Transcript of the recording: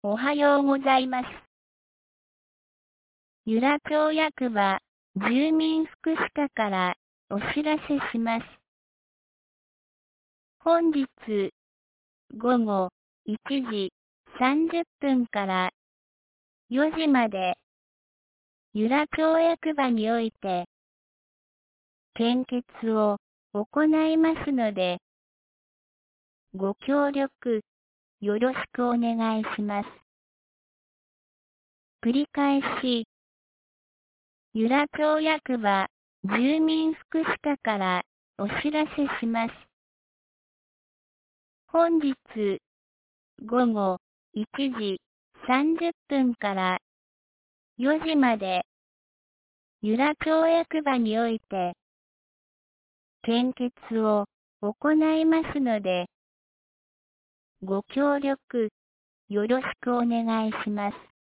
おはようございます。由良町役場住民福祉課からお知らせします。本日午後1時30分から4時まで由良町役場において献血を行いますので、ご協力よろしくお願いします。繰り返し、由良町役場住民福祉課からお知らせします。本日午後1時30分から4時まで由良町役場において献血を行いますので、ご協力よろしくお願いします。